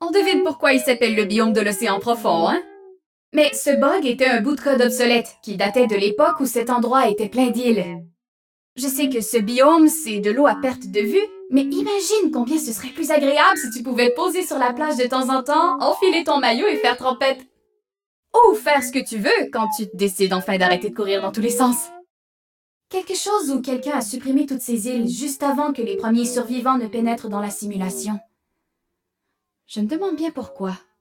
On devine pourquoi il s'appelle le biome de l'océan profond, hein? Mais ce bug était un bout de code obsolète qui datait de l'époque où cet endroit était plein d'îles. Je sais que ce biome, c'est de l'eau à perte de vue, mais imagine combien ce serait plus agréable si tu pouvais te poser sur la plage de temps en temps, enfiler ton maillot et faire trempette. Ou faire ce que tu veux quand tu décides enfin d'arrêter de courir dans tous les sens. Quelque chose où quelqu'un a supprimé toutes ces îles juste avant que les premiers survivants ne pénètrent dans la simulation. Je me demande bien pourquoi.